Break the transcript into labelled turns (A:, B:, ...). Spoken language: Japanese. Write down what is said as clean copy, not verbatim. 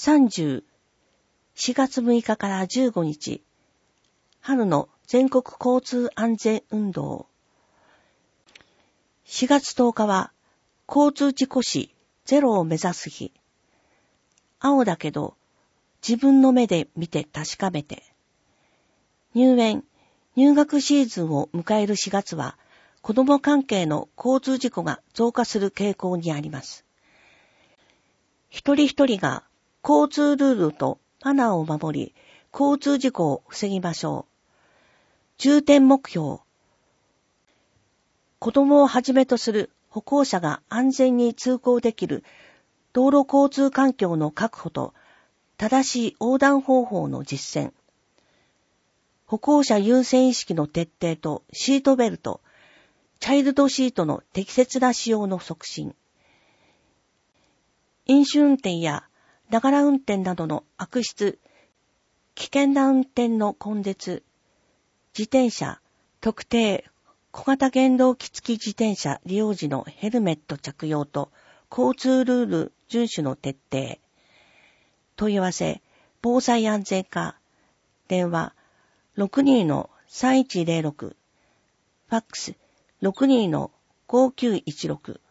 A: 30、4月6日から15日、春の全国交通安全運動。4月10日は、交通事故死ゼロを目指す日。青だけど、自分の目で見て確かめて。入学シーズンを迎える4月は、子ども関係の交通事故が増加する傾向にあります。一人一人が交通ルールとマナーを守り、交通事故を防ぎましょう。重点目標。子どもをはじめとする歩行者が安全に通行できる道路交通環境の確保と正しい横断方法の実践。歩行者優先意識の徹底とシートベルト、チャイルドシートの適切な使用の促進。飲酒運転やながら運転などの悪質、危険な運転の根絶。自転車、特定、小型原動機付き自転車利用時のヘルメット着用と交通ルール遵守の徹底。問い合わせ、防災安全課、電話 62-3106、ファックス 62-5916。